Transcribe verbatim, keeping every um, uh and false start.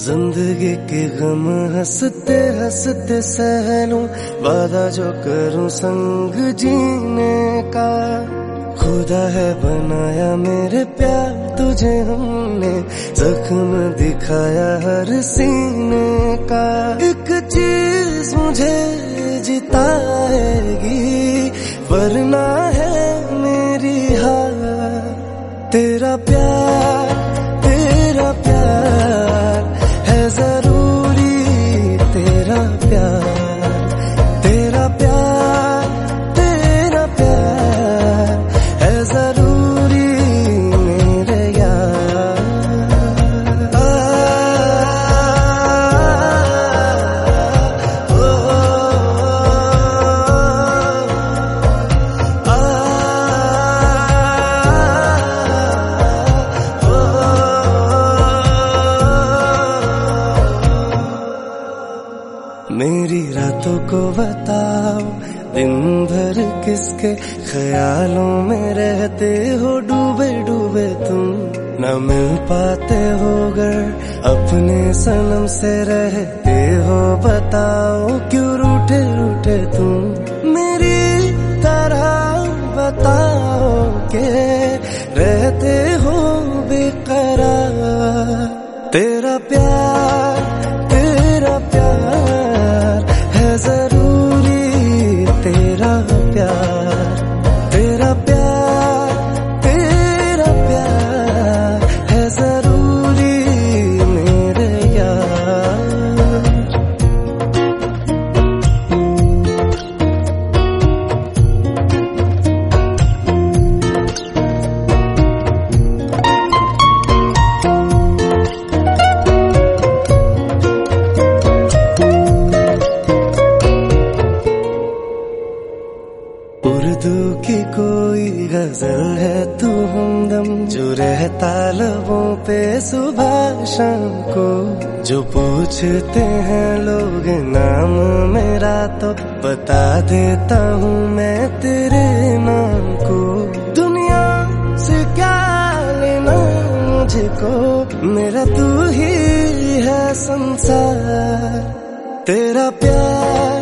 जिंदगी के गम हंसते हंसते सह लूं, वादा जो करूं संग जीने का। खुदा है बनाया मेरे प्यार तुझे हमने, जख्म दिखाया हर सीने का। एक चीज मुझे जिताएगी वरना है मेरी हार, तेरा प्यार तेरा प्यार है जरूरी, तेरा प्यार तेरा प्यार तेरा प्यार है जरूरी मेरे यार। आ, ओ, आ, मेरी रातों को बताओ दिन भर किसके ख्यालों में रहते हो डूबे डूबे तुम। न मिल पाते हो गर अपने सनम से रहते हो, बताओ क्यों रूठे रूठे तुम। मेरी तरह बताओ के रहते हो बेकरार, तेरा प्यार तेरा प्यार है जरूरी, तेरा प्यार तेरा प्यार तेरा प्यार है जरूरी मेरे यार। उर्दू की कोई गजल है तू हमदम, जो रहता लबों पे सुबह शाम को। जो पूछते हैं लोग नाम मेरा तो बता देता हूँ मैं तेरे नाम को। दुनिया से क्या लेना मुझको, मेरा तू ही है संसार, तेरा प्यार